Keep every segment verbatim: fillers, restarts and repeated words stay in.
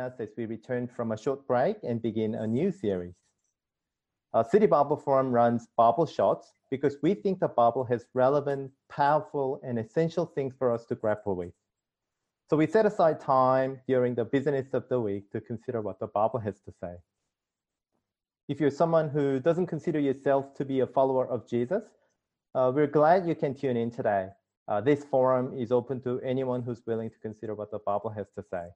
us as we return from a short break and begin a new series. Uh, City Bible Forum runs Bible Shots because we think the Bible has relevant, powerful, and essential things for us to grapple with. So we set aside time during the business of the week to consider what the Bible has to say. If you're someone who doesn't consider yourself to be a follower of Jesus, uh, we're glad you can tune in today. Uh, this forum is open to anyone who's willing to consider what the Bible has to say.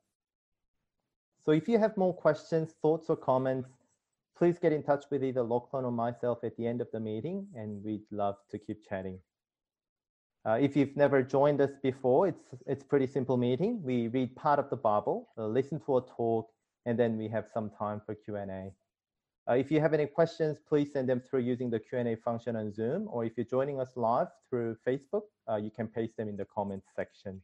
So if you have more questions, thoughts, or comments, please get in touch with either Lachlan or myself at the end of the meeting, and we'd love to keep chatting. Uh, if you've never joined us before, it's it's pretty simple meeting. We read part of the Bible, uh, listen to a talk, and then we have some time for Q and A. Uh, if you have any questions, please send them through using the Q and A function on Zoom, or if you're joining us live through Facebook, uh, you can paste them in the comments section.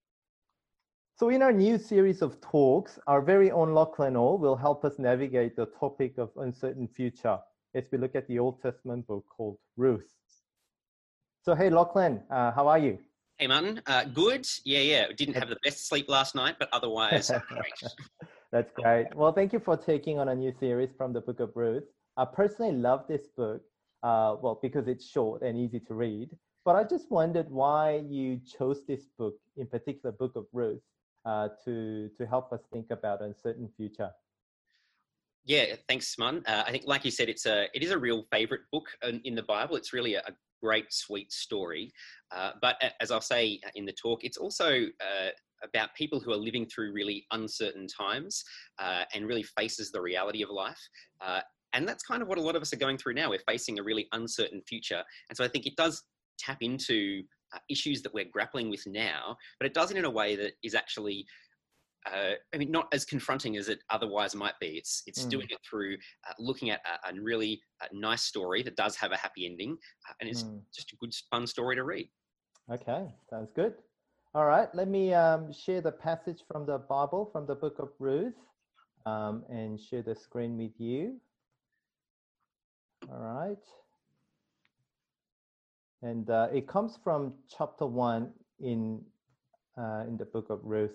So in our new series of talks, our very own Lachlan O will help us navigate the topic of uncertain future as we look at the Old Testament book called Ruth. So hey, Lachlan, uh, how are you? Hey, Martin. Uh, good. Yeah, yeah. Didn't have the best sleep last night, but otherwise, great. That's great. Well, thank you for taking on a new series from the Book of Ruth. I personally love this book, uh, well, because it's short and easy to read. But I just wondered why you chose this book, in particular, Book of Ruth, uh, to to help us think about uncertain future. Yeah, thanks, Martin. Uh, I think, like you said, it's a it is a real favourite book in, in the Bible. It's really a, a great, sweet story. Uh, but as I'll say in the talk, it's also uh, about people who are living through really uncertain times uh, and really faces the reality of life. Uh, and that's kind of what a lot of us are going through now. We're facing a really uncertain future. And so I think it does tap into uh, issues that we're grappling with now, but it does it in a way that is actually Uh, I mean, not as confronting as it otherwise might be. It's it's mm. doing it through uh, looking at a, a really uh, nice story that does have a happy ending, uh, and it's mm. just a good, fun story to read. Okay, sounds good. All right, let me um, share the passage from the Bible, from the book of Ruth, um, and share the screen with you. All right. And uh, it comes from chapter one in uh, in the book of Ruth.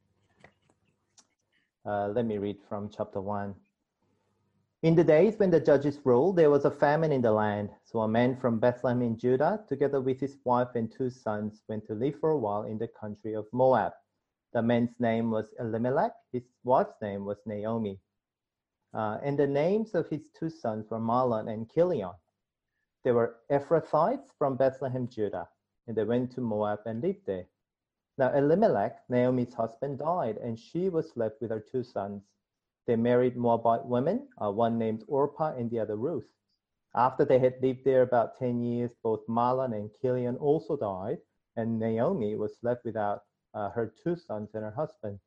Uh, let me read from chapter one. In the days when the judges ruled, there was a famine in the land. So a man from Bethlehem in Judah, together with his wife and two sons, went to live for a while in the country of Moab. The man's name was Elimelech. His wife's name was Naomi. Uh, and the names of his two sons were Mahlon and Chilion. They were Ephrathites from Bethlehem, Judah, and they went to Moab and lived there. Now Elimelech, Naomi's husband, died, and she was left with her two sons. They married Moabite women, uh, one named Orpah and the other Ruth. After they had lived there about ten years, both Mahlon and Chilion also died, and Naomi was left without uh, her two sons and her husband.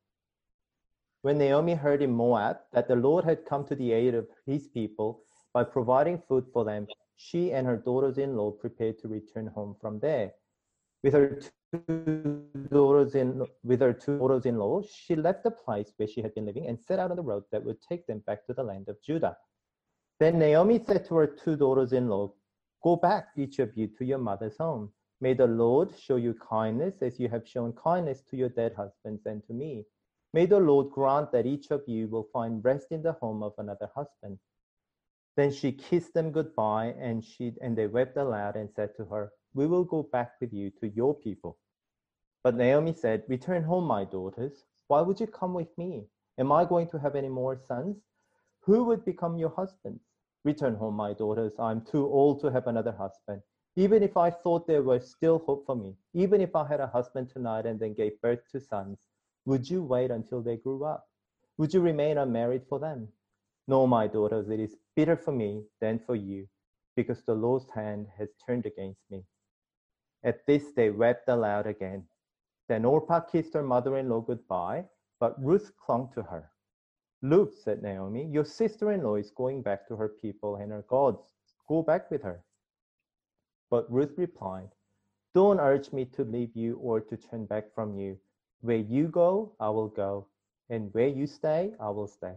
When Naomi heard in Moab that the Lord had come to the aid of his people by providing food for them, she and her daughters-in-law prepared to return home from there. With her two daughters in with her two daughters-in-law, she left the place where she had been living and set out on the road that would take them back to the land of Judah. Then Naomi said to her two daughters-in-law, "Go back, each of you, to your mother's home. May the Lord show you kindness as you have shown kindness to your dead husbands and to me. May the Lord grant that each of you will find rest in the home of another husband." Then she kissed them goodbye, and she and they wept aloud and said to her, "We will go back with you to your people." But Naomi said, "Return home, my daughters. Why would you come with me? Am I going to have any more sons? Who would become your husbands? Return home, my daughters. I'm too old to have another husband. Even if I thought there was still hope for me, even if I had a husband tonight and then gave birth to sons, would you wait until they grew up? Would you remain unmarried for them? No, my daughters, it is better for me than for you, because the Lord's hand has turned against me." At this, they wept aloud again. Then Orpah kissed her mother-in-law goodbye, but Ruth clung to her. "Look," said Naomi, "your sister-in-law is going back to her people and her gods. Go back with her." But Ruth replied, "Don't urge me to leave you or to turn back from you. Where you go, I will go, and where you stay, I will stay.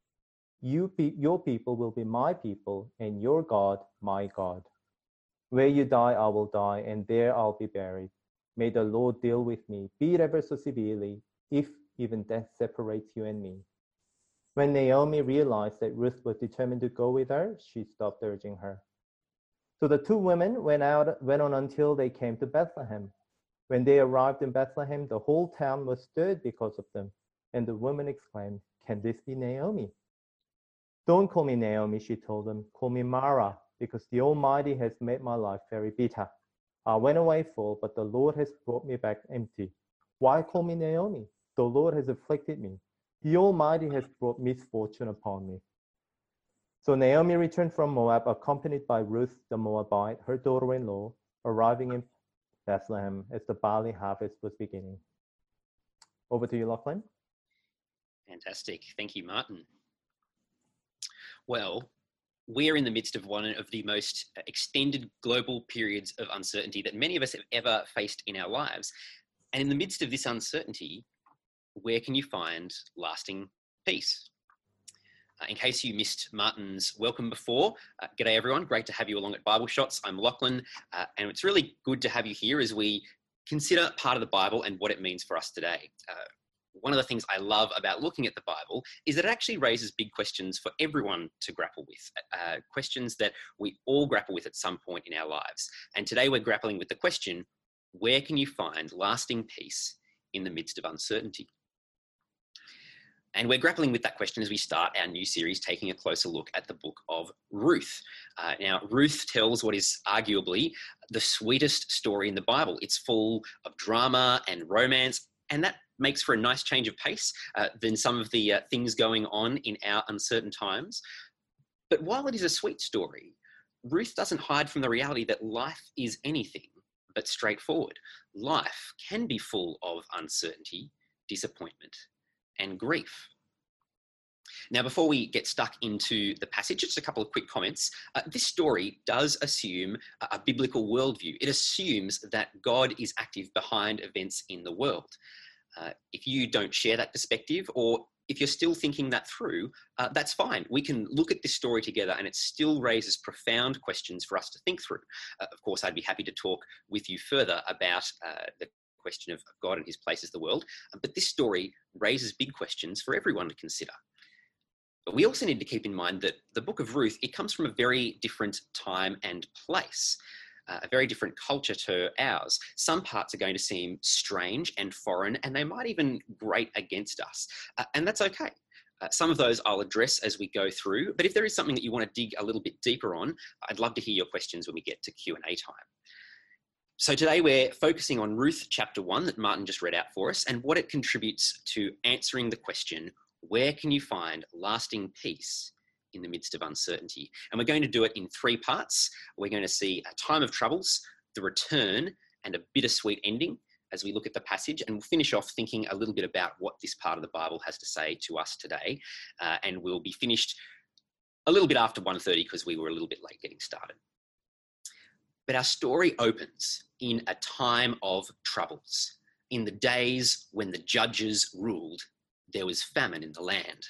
You pe- your people will be my people, and your God, my God. Where you die, I will die, and there I'll be buried. May the Lord deal with me, be it ever so severely, if even death separates you and me." When Naomi realized that Ruth was determined to go with her, she stopped urging her. So the two women went out, went on until they came to Bethlehem. When they arrived in Bethlehem, the whole town was stirred because of them. And the woman exclaimed, "Can this be Naomi?" "Don't call me Naomi," she told them. "Call me Mara, because the Almighty has made my life very bitter. I went away full, but the Lord has brought me back empty. Why call me Naomi? The Lord has afflicted me. The Almighty has brought misfortune upon me." So Naomi returned from Moab, accompanied by Ruth the Moabite, her daughter-in-law, arriving in Bethlehem as the barley harvest was beginning. Over to you, Lachlan. Fantastic. Thank you, Martin. Well, we're in the midst of one of the most extended global periods of uncertainty that many of us have ever faced in our lives. And in the midst of this uncertainty, where can you find lasting peace? Uh, in case you missed Martin's welcome before, uh, g'day everyone, great to have you along at Bible Shots. I'm Lachlan, uh, and it's really good to have you here as we consider part of the Bible and what it means for us today. Uh, one of the things I love about looking at the Bible is that it actually raises big questions for everyone to grapple with, uh, questions that we all grapple with at some point in our lives. And today we're grappling with the question, where can you find lasting peace in the midst of uncertainty? And we're grappling with that question as we start our new series, taking a closer look at the book of Ruth. Uh, now, Ruth tells what is arguably the sweetest story in the Bible. It's full of drama and romance, and that makes for a nice change of pace uh, than some of the uh, things going on in our uncertain times. But while it is a sweet story, Ruth doesn't hide from the reality that life is anything but straightforward. Life can be full of uncertainty, disappointment, and grief. Now, before we get stuck into the passage, just a couple of quick comments. Uh, this story does assume a, a biblical worldview. It assumes that God is active behind events in the world. Uh, if you don't share that perspective, or if you're still thinking that through, uh, that's fine. We can look at this story together and it still raises profound questions for us to think through. Uh, of course, I'd be happy to talk with you further about uh, the question of God and his place as the world, but this story raises big questions for everyone to consider. But we also need to keep in mind that the book of Ruth, it comes from a very different time and place. Uh, a very different culture to ours. Some parts are going to seem strange and foreign, and they might even grate against us. Uh, and that's okay. Uh, some of those I'll address as we go through, but if there is something that you want to dig a little bit deeper on, I'd love to hear your questions when we get to Q and A time. So today we're focusing on Ruth chapter one that Martin just read out for us, and what it contributes to answering the question, where can you find lasting peace in the midst of uncertainty? And we're going to do it in three parts. We're going to see a time of troubles, the return, and a bittersweet ending as we look at the passage. And we'll finish off thinking a little bit about what this part of the Bible has to say to us today. Uh, and we'll be finished a little bit after one thirty because we were a little bit late getting started. But our story opens in a time of troubles. In the days when the judges ruled, there was famine in the land.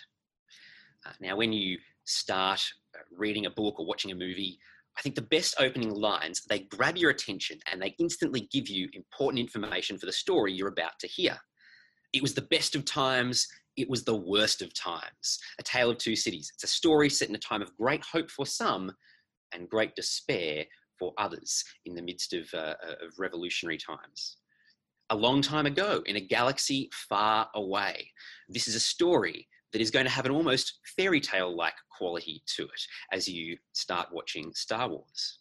Uh, now, when you start reading a book or watching a movie, I think the best opening lines, they grab your attention and they instantly give you important information for the story you're about to hear. It was the best of times, it was the worst of times. A Tale of Two Cities. It's a story set in a time of great hope for some and great despair for others in the midst of, uh, of revolutionary times. A long time ago, in a galaxy far away. This is a story that is going to have an almost fairy tale-like quality to it as you start watching Star Wars.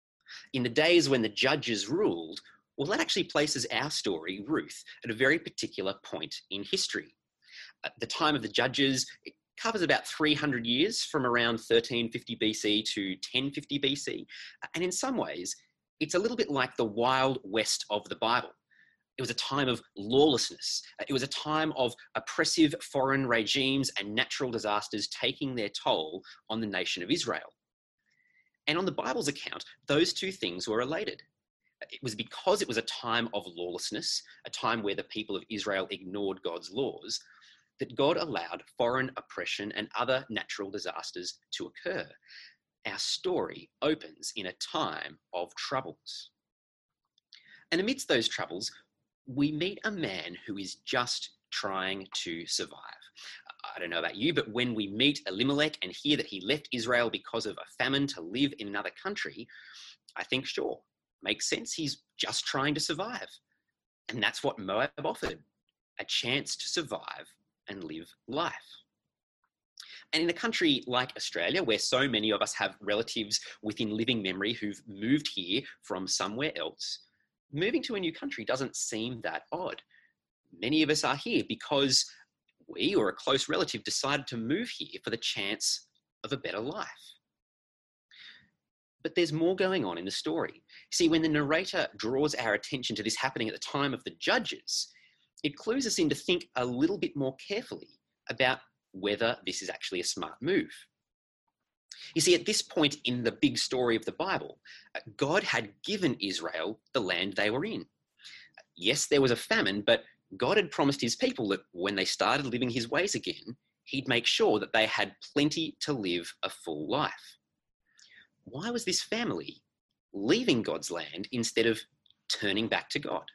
In the days when the judges ruled, well, that actually places our story, Ruth, at a very particular point in history. At the time of the judges, it covers about three hundred years from around thirteen fifty B C to ten fifty B C. And in some ways, it's a little bit like the Wild West of the Bible. It was a time of lawlessness. It was a time of oppressive foreign regimes and natural disasters taking their toll on the nation of Israel. And on the Bible's account, those two things were related. It was because it was a time of lawlessness, a time where the people of Israel ignored God's laws, that God allowed foreign oppression and other natural disasters to occur. Our story opens in a time of troubles. And amidst those troubles, we meet a man who is just trying to survive. I don't know about you, but when we meet Elimelech and hear that he left Israel because of a famine to live in another country, I think, sure, makes sense. He's just trying to survive. And that's what Moab offered, a chance to survive and live life. And in a country like Australia, where so many of us have relatives within living memory who've moved here from somewhere else, moving to a new country doesn't seem that odd. Many of us are here because we or a close relative decided to move here for the chance of a better life. But there's more going on in the story. See, when the narrator draws our attention to this happening at the time of the judges, it clues us in to think a little bit more carefully about whether this is actually a smart move. You see, at this point in the big story of the Bible, God had given Israel the land they were in. Yes, there was a famine, but God had promised his people that when they started living his ways again, he'd make sure that they had plenty to live a full life. Why was this family leaving God's land instead of turning back to God?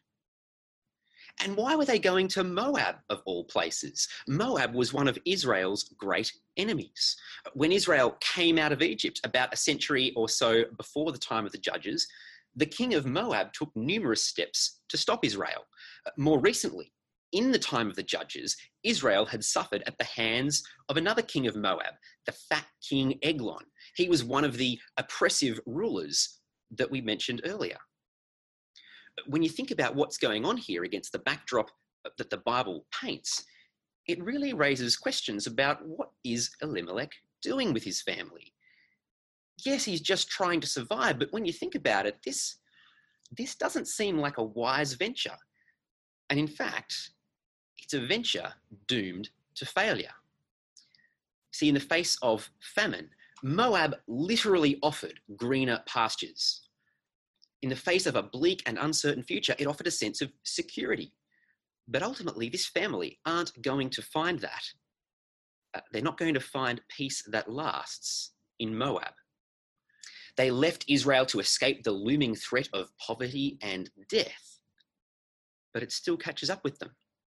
And why were they going to Moab, of all places? Moab was one of Israel's great enemies. When Israel came out of Egypt about a century or so before the time of the judges, the king of Moab took numerous steps to stop Israel. More recently, in the time of the judges, Israel had suffered at the hands of another king of Moab, the fat king Eglon. He was one of the oppressive rulers that we mentioned earlier. When you think about what's going on here against the backdrop that the Bible paints, it really raises questions about what is Elimelech doing with his family. Yes, he's just trying to survive, but when you think about it, this, this doesn't seem like a wise venture. And in fact, it's a venture doomed to failure. See, in the face of famine, Moab literally offered greener pastures. In the face of a bleak and uncertain future, it offered a sense of security. But ultimately, this family aren't going to find that. Uh, they're not going to find peace that lasts in Moab. They left Israel to escape the looming threat of poverty and death, but it still catches up with them.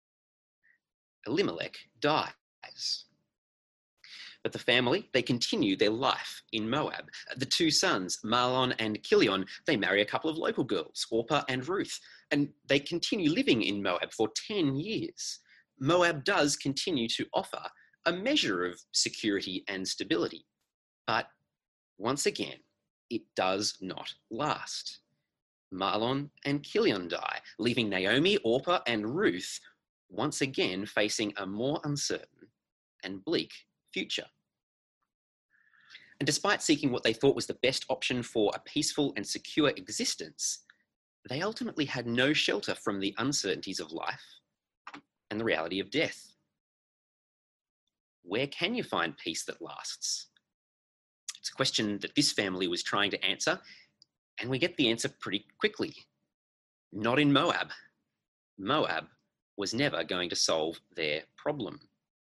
Elimelech dies. But the family, they continue their life in Moab. The two sons, Mahlon and Chilion, they marry a couple of local girls, Orpah and Ruth, and they continue living in Moab for ten years. Moab does continue to offer a measure of security and stability, but once again, it does not last. Mahlon and Chilion die, leaving Naomi, Orpah, and Ruth once again facing a more uncertain and bleak future. And despite seeking what they thought was the best option for a peaceful and secure existence, they ultimately had no shelter from the uncertainties of life and the reality of death. Where can you find peace that lasts? It's a question that this family was trying to answer, and we get the answer pretty quickly. Not in Moab. Moab was never going to solve their problem.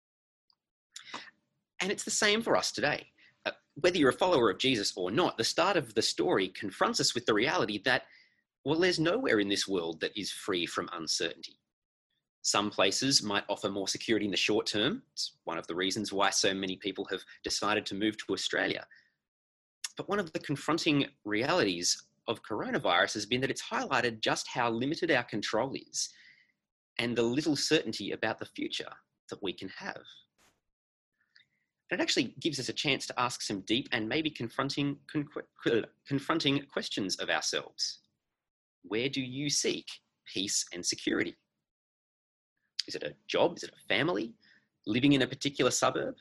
And it's the same for us today. Uh, whether you're a follower of Jesus or not, the start of the story confronts us with the reality that, well, there's nowhere in this world that is free from uncertainty. Some places might offer more security in the short term. It's one of the reasons why so many people have decided to move to Australia. But one of the confronting realities of coronavirus has been that it's highlighted just how limited our control is and the little certainty about the future that we can have. And it actually gives us a chance to ask some deep and maybe confronting, con- confronting questions of ourselves. Where do you seek peace and security? Is it a job? Is it a family? Living in a particular suburb?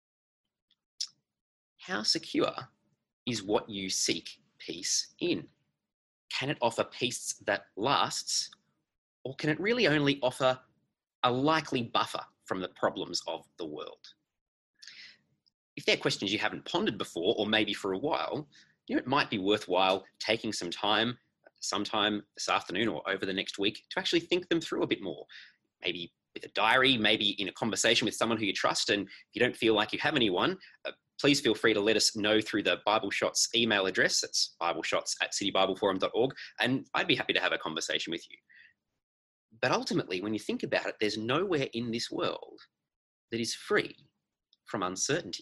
How secure is what you seek peace in? Can it offer peace that lasts, or can it really only offer a likely buffer from the problems of the world? If they're questions you haven't pondered before, or maybe for a while, you know, it might be worthwhile taking some time, sometime this afternoon or over the next week, to actually think them through a bit more. Maybe with a diary, maybe in a conversation with someone who you trust. And if you don't feel like you have anyone, uh, please feel free to let us know through the Bible Shots email address. It's bibleshots at city bible forum dot org. And I'd be happy to have a conversation with you. But ultimately, when you think about it, there's nowhere in this world that is free from uncertainty.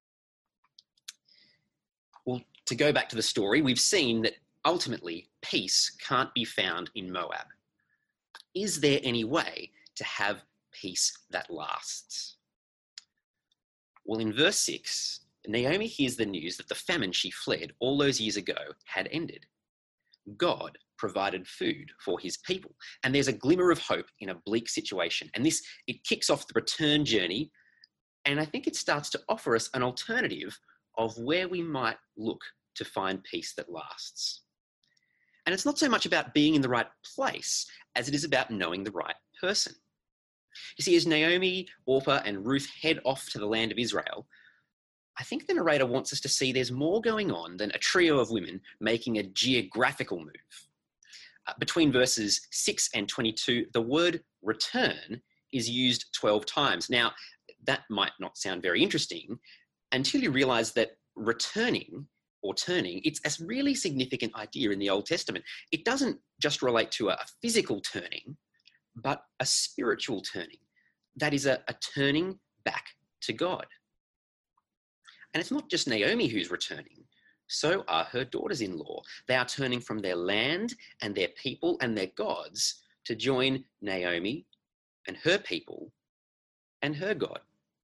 Well, to go back to the story, we've seen that ultimately peace can't be found in Moab. Is there any way to have peace that lasts? Well, in verse six, Naomi hears the news that the famine she fled all those years ago had ended. God provided food for his people, and there's a glimmer of hope in a bleak situation. And this, it kicks off the return journey, and I think it starts to offer us an alternative of where we might look to find peace that lasts. And it's not so much about being in the right place as it is about knowing the right person. You see, as Naomi, Orpah, and Ruth head off to the land of Israel, I think the narrator wants us to see there's more going on than a trio of women making a geographical move. Uh, between verses six and twenty-two, the word return is used twelve times. Now, that might not sound very interesting until you realise that returning or turning, it's a really significant idea in the Old Testament. It doesn't just relate to a physical turning, but a spiritual turning. That is a, a turning back to God. And it's not just Naomi who's returning. So are her daughters-in-law. They are turning from their land and their people and their gods to join Naomi and her people and her God.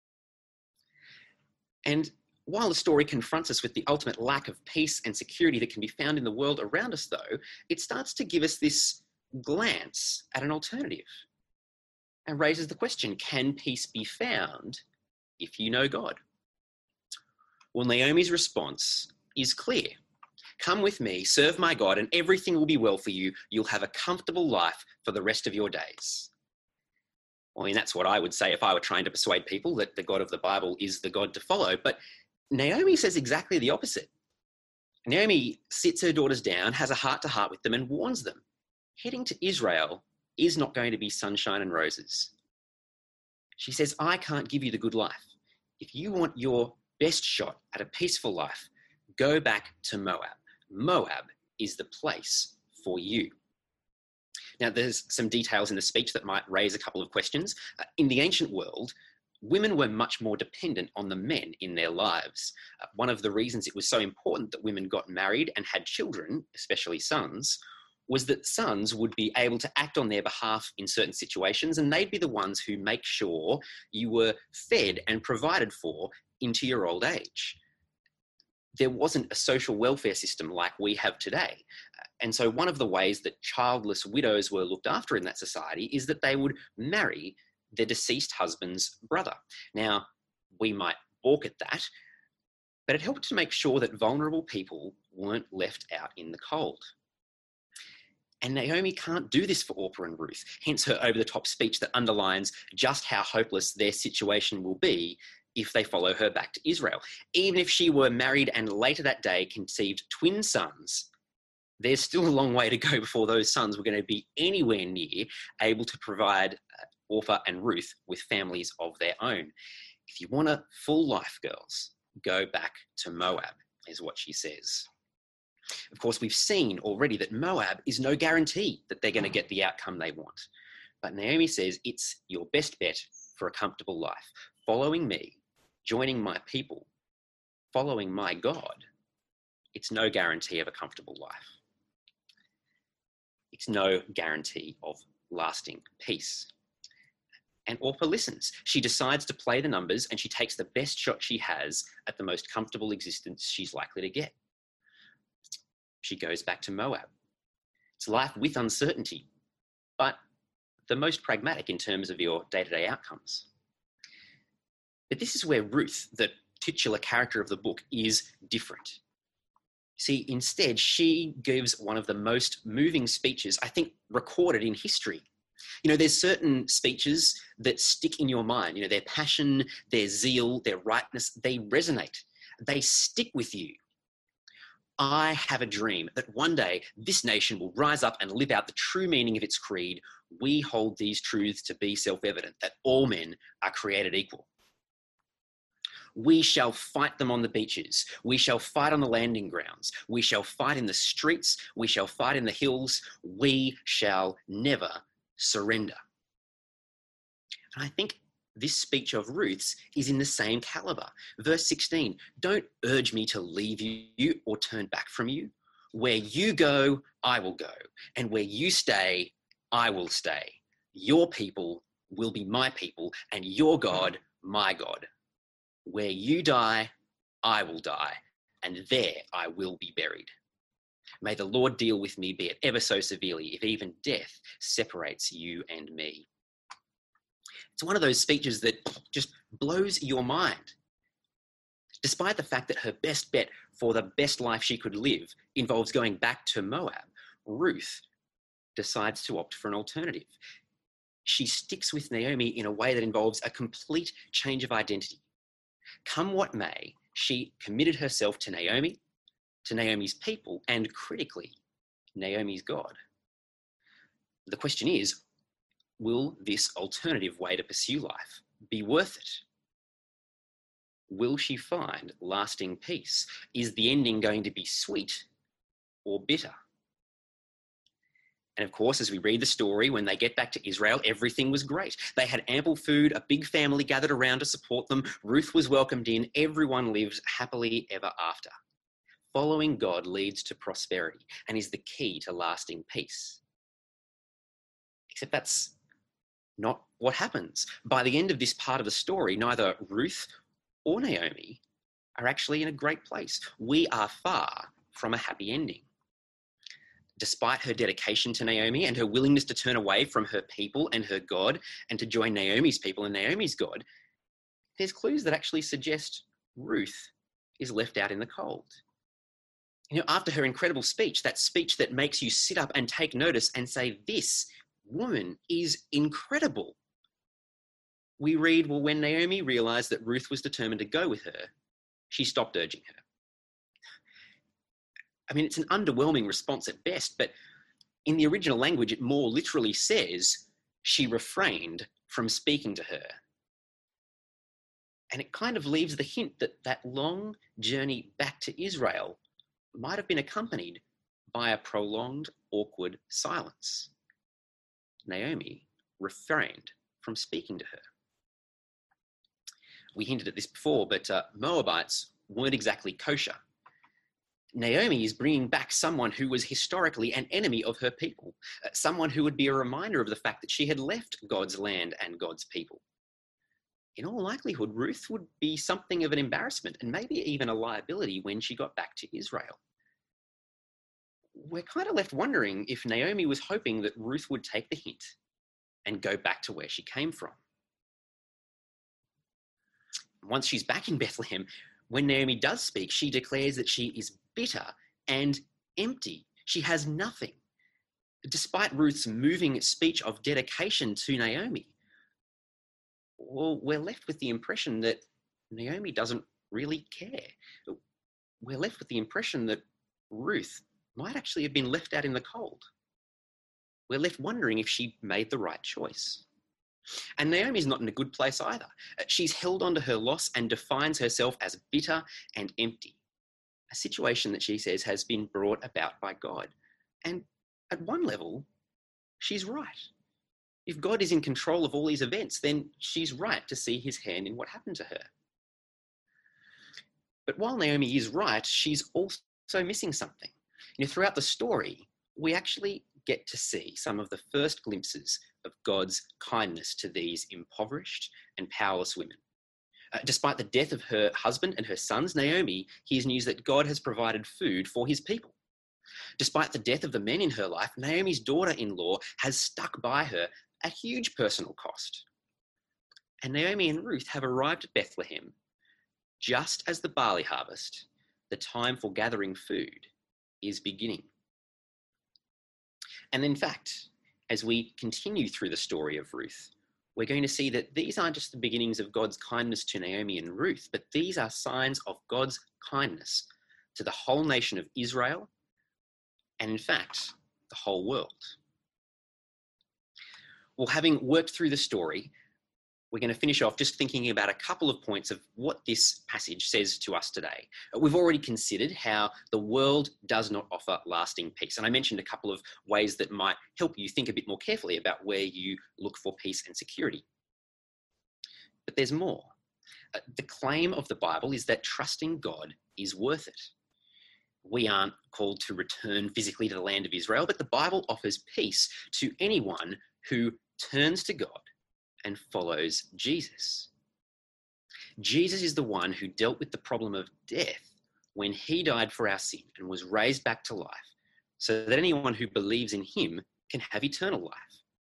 And while the story confronts us with the ultimate lack of peace and security that can be found in the world around us, though, it starts to give us this glance at an alternative and raises the question, can peace be found if you know God? Well, Naomi's response is clear. Come with me, serve my God, and everything will be well for you. You'll have a comfortable life for the rest of your days. Well, I mean, that's what I would say if I were trying to persuade people that the God of the Bible is the God to follow. But Naomi says exactly the opposite. Naomi sits her daughters down, has a heart-to-heart with them, and warns them, heading to Israel is not going to be sunshine and roses. She says, I can't give you the good life. If you want your best shot at a peaceful life, go back to Moab. Moab is the place for you. Now, there's some details in the speech that might raise a couple of questions. Uh, in the ancient world, women were much more dependent on the men in their lives. Uh, one of the reasons it was so important that women got married and had children, especially sons, was that sons would be able to act on their behalf in certain situations, and they'd be the ones who make sure you were fed and provided for into your old age. There wasn't a social welfare system like we have today. And so one of the ways that childless widows were looked after in that society is that they would marry their deceased husband's brother. Now, we might balk at that, but it helped to make sure that vulnerable people weren't left out in the cold. And Naomi can't do this for Orpah and Ruth, hence her over-the-top speech that underlines just how hopeless their situation will be if they follow her back to Israel. Even if she were married and later that day conceived twin sons, there's still a long way to go before those sons were going to be anywhere near able to provide Orpah and Ruth with families of their own. If you want a full life, girls, go back to Moab, is what she says. Of course, we've seen already that Moab is no guarantee that they're going to get the outcome they want. But Naomi says it's your best bet for a comfortable life. Following me, joining my people, following my God, it's no guarantee of a comfortable life. It's no guarantee of lasting peace. And Orpah listens. She decides to play the numbers and she takes the best shot she has at the most comfortable existence she's likely to get. She goes back to Moab. It's life with uncertainty, but the most pragmatic in terms of your day-to-day outcomes. But this is where Ruth, the titular character of the book, is different. See, instead, she gives one of the most moving speeches, I think, recorded in history. You know, there's certain speeches that stick in your mind. You know, their passion, their zeal, their rightness, they resonate. They stick with you. I have a dream that one day this nation will rise up and live out the true meaning of its creed. We hold these truths to be self-evident, that all men are created equal. We shall fight them on the beaches. We shall fight on the landing grounds. We shall fight in the streets. We shall fight in the hills. We shall never surrender. And I think this speech of Ruth's is in the same caliber. Verse sixteen, don't urge me to leave you or turn back from you. Where you go, I will go. And where you stay, I will stay. Your people will be my people, and your God, my God. Where you die, I will die, and there I will be buried. May the Lord deal with me, be it ever so severely, if even death separates you and me. It's one of those speeches that just blows your mind. Despite the fact that her best bet for the best life she could live involves going back to Moab, Ruth decides to opt for an alternative. She sticks with Naomi in a way that involves a complete change of identity. Come what may, she committed herself to Naomi, to Naomi's people, and critically, Naomi's God. The question is, will this alternative way to pursue life be worth it? Will she find lasting peace? Is the ending going to be sweet or bitter? And of course, as we read the story, when they get back to Israel, everything was great. They had ample food, a big family gathered around to support them. Ruth was welcomed in. Everyone lived happily ever after. Following God leads to prosperity and is the key to lasting peace. Except that's not what happens. By the end of this part of the story, neither Ruth or Naomi are actually in a great place. We are far from a happy ending. Despite her dedication to Naomi and her willingness to turn away from her people and her God and to join Naomi's people and Naomi's God, there's clues that actually suggest Ruth is left out in the cold. You know, after her incredible speech, that speech that makes you sit up and take notice and say, this woman is incredible. We read, well, when Naomi realized that Ruth was determined to go with her, she stopped urging her. I mean, it's an underwhelming response at best, but in the original language, it more literally says she refrained from speaking to her. And it kind of leaves the hint that that long journey back to Israel might have been accompanied by a prolonged, awkward silence. Naomi refrained from speaking to her. We hinted at this before, but uh, Moabites weren't exactly kosher. Naomi is bringing back someone who was historically an enemy of her people, uh, someone who would be a reminder of the fact that she had left God's land and God's people. In all likelihood, Ruth would be something of an embarrassment and maybe even a liability when she got back to Israel. We're kind of left wondering if Naomi was hoping that Ruth would take the hint and go back to where she came from. Once she's back in Bethlehem, when Naomi does speak, she declares that she is bitter and empty. She has nothing. Despite Ruth's moving speech of dedication to Naomi, well, we're left with the impression that Naomi doesn't really care. We're left with the impression that Ruth might actually have been left out in the cold. We're left wondering if she made the right choice. And Naomi's not in a good place either. She's held onto her loss and defines herself as bitter and empty, a situation that she says has been brought about by God. And at one level, she's right. If God is in control of all these events, then she's right to see his hand in what happened to her. But while Naomi is right, she's also missing something. You know, throughout the story, we actually get to see some of the first glimpses of God's kindness to these impoverished and powerless women. Uh, despite the death of her husband and her sons, Naomi hears news that God has provided food for his people. Despite the death of the men in her life, Naomi's daughter-in-law has stuck by her at huge personal cost. And Naomi and Ruth have arrived at Bethlehem just as the barley harvest, the time for gathering food, is beginning. And in fact, as we continue through the story of Ruth, we're going to see that these aren't just the beginnings of God's kindness to Naomi and Ruth, but these are signs of God's kindness to the whole nation of Israel and, in fact, the whole world. Well, having worked through the story, we're going to finish off just thinking about a couple of points of what this passage says to us today. We've already considered how the world does not offer lasting peace. And I mentioned a couple of ways that might help you think a bit more carefully about where you look for peace and security. But there's more. Uh, the claim of the Bible is that trusting God is worth it. We aren't called to return physically to the land of Israel, but the Bible offers peace to anyone who turns to God and follows Jesus. Jesus is the one who dealt with the problem of death when he died for our sin and was raised back to life, so that anyone who believes in him can have eternal life.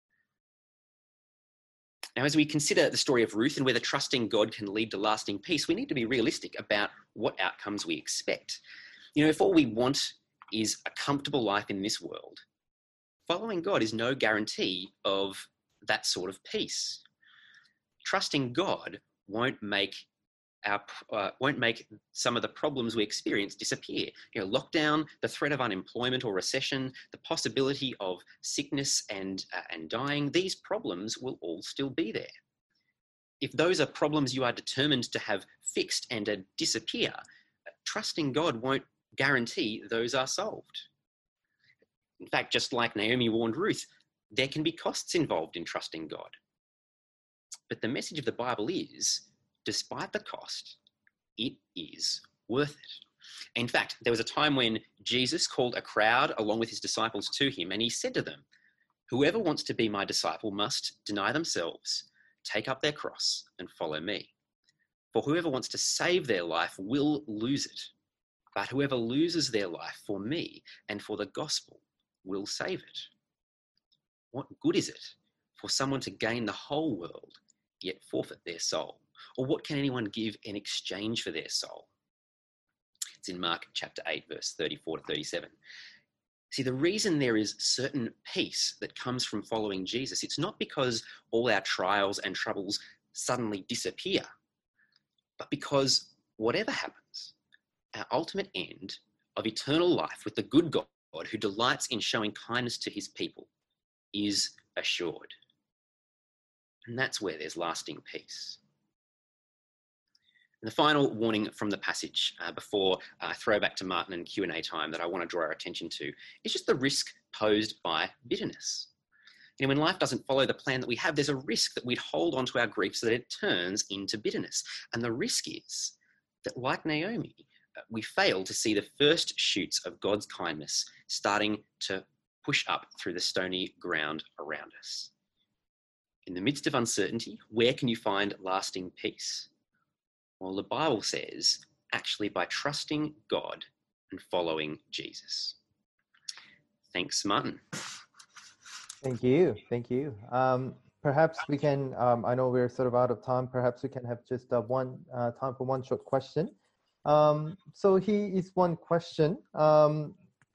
Now, as we consider the story of Ruth and whether trusting God can lead to lasting peace, we need to be realistic about what outcomes we expect. You know, if all we want is a comfortable life in this world, following God is no guarantee of that sort of peace. Trusting God won't make our uh, won't make some of the problems we experience disappear. You know, lockdown, the threat of unemployment or recession, the possibility of sickness and uh, and dying. These problems will all still be there. If those are problems you are determined to have fixed and uh, disappear, trusting God won't guarantee those are solved. In fact, just like Naomi warned Ruth, there can be costs involved in trusting God. But the message of the Bible is, despite the cost, it is worth it. In fact, there was a time when Jesus called a crowd along with his disciples to him, and he said to them, "Whoever wants to be my disciple must deny themselves, take up their cross, and follow me. For whoever wants to save their life will lose it. But whoever loses their life for me and for the gospel will save it. What good is it for someone to gain the whole world, yet forfeit their soul? Or what can anyone give in exchange for their soul?" It's in Mark chapter eight, verse thirty-four to thirty-seven. See, the reason there is certain peace that comes from following Jesus, it's not because all our trials and troubles suddenly disappear, but because whatever happens, our ultimate end of eternal life with the good God who delights in showing kindness to his people is assured. And that's where there's lasting peace. And the final warning from the passage uh, before I uh, throw back to Martin and Q and A time that I want to draw our attention to is just the risk posed by bitterness. You know, when life doesn't follow the plan that we have, there's a risk that we'd hold on to our grief so that it turns into bitterness. And the risk is that, like Naomi, we fail to see the first shoots of God's kindness starting to push up through the stony ground around us. In the midst of uncertainty, where can you find lasting peace? Well, the Bible says, actually by trusting God and following Jesus. Thanks, Martin. Thank you. Thank you. Um, perhaps we can, um, I know we're sort of out of time, perhaps we can have just uh, one uh, time for one short question. Um, so here is one question. Um,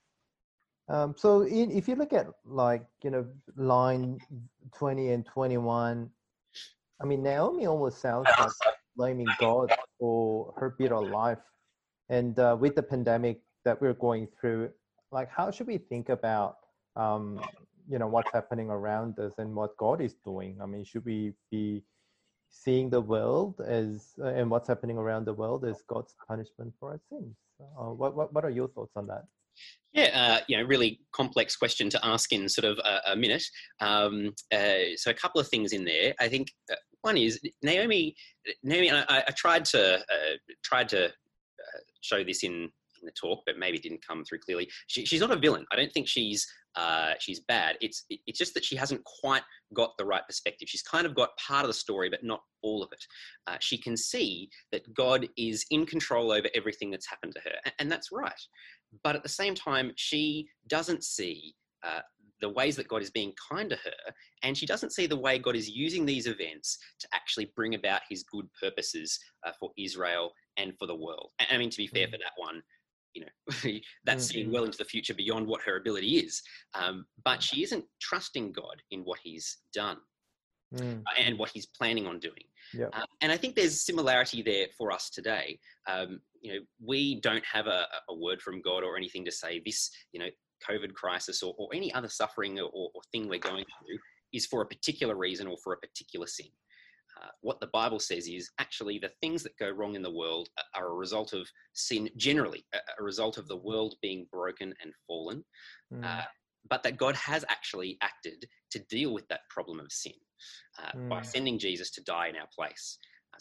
um, so in, if you look at like, you know, line twenty and twenty-one, I mean, Naomi almost sounds like blaming God for her bitter life. And uh, with the pandemic that we're going through, like, how should we think about, um, you know, what's happening around us and what God is doing? I mean, should we be seeing the world as, uh, and what's happening around the world as God's punishment for our sins? Uh, what, what, what are your thoughts on that? Yeah, uh, you know, really complex question to ask in sort of a, a minute. Um, uh, so a couple of things in there. I think uh, one is Naomi. Naomi, and I, I tried to uh, tried to uh, show this in, in the talk, but maybe it didn't come through clearly. She, she's not a villain. I don't think she's uh, she's bad. It's it's just that she hasn't quite got the right perspective. She's kind of got part of the story, but not all of it. Uh, she can see that God is in control over everything that's happened to her, and, and that's right. But at the same time, she doesn't see uh, the ways that God is being kind to her, and she doesn't see the way God is using these events to actually bring about his good purposes uh, for Israel and for the world. And I mean, to be fair for that one, you know, that's seeing well into the future beyond what her ability is. Um, but she isn't trusting God in what he's done Mm. and what he's planning on doing. Yep. Um, and I think there's similarity there for us today. Um, you know, we don't have a, a word from God or anything to say this, you know, COVID crisis or, or any other suffering or, or thing we're going through is for a particular reason or for a particular sin. Uh, what the Bible says is actually the things that go wrong in the world are a result of sin generally, a, a result of the world being broken and fallen, mm. uh, but that God has actually acted to deal with that problem of sin uh, mm. by sending Jesus to die in our place.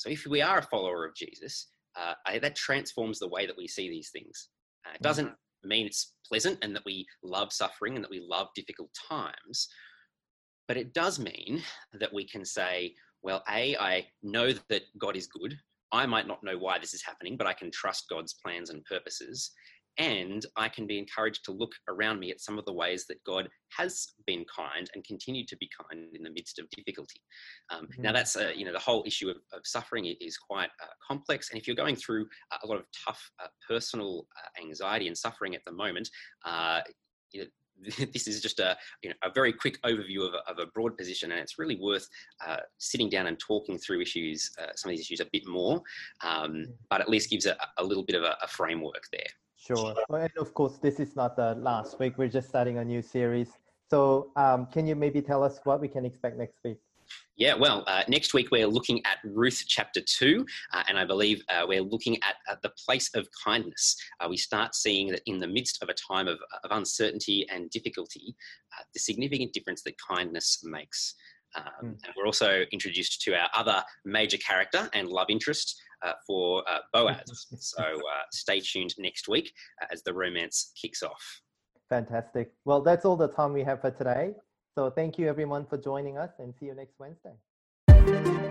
So if we are a follower of Jesus, uh, I, that transforms the way that we see these things. Uh, it doesn't mean it's pleasant and that we love suffering and that we love difficult times, but it does mean that we can say, well, A, I know that God is good. I might not know why this is happening, but I can trust God's plans and purposes. And I can be encouraged to look around me at some of the ways that God has been kind and continued to be kind in the midst of difficulty. Um, mm-hmm. Now, that's, uh, you know, the whole issue of, of suffering is quite uh, complex. And if you're going through a lot of tough uh, personal uh, anxiety and suffering at the moment, uh, you know, this is just a, you know, a very quick overview of a, of a broad position, and it's really worth uh, sitting down and talking through issues, uh, some of these issues a bit more, um, but at least gives a, a little bit of a, a framework there. Sure. And of course, this is not the last week. We're just starting a new series. So um, can you maybe tell us what we can expect next week? Yeah, well, uh, next week we're looking at Ruth chapter two, uh, and I believe uh, we're looking at, at the place of kindness. Uh, we start seeing that in the midst of a time of, of uncertainty and difficulty, uh, the significant difference that kindness makes. Um, mm. And we're also introduced to our other major character and love interest uh, for uh, Boaz. So uh, stay tuned next week uh, as the romance kicks off. Fantastic. Well, that's all the time we have for today. So thank you everyone for joining us, and see you next Wednesday.